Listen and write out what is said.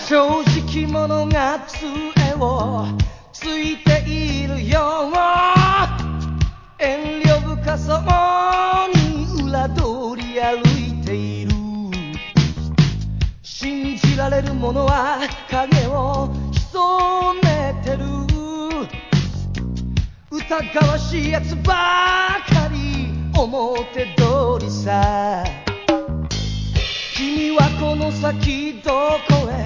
正直者が杖をついているよ、遠慮深そうに裏通り歩いている。信じられるものは影を潜めてる。疑わしいやつばかり表通りさ。君はこの先どこへ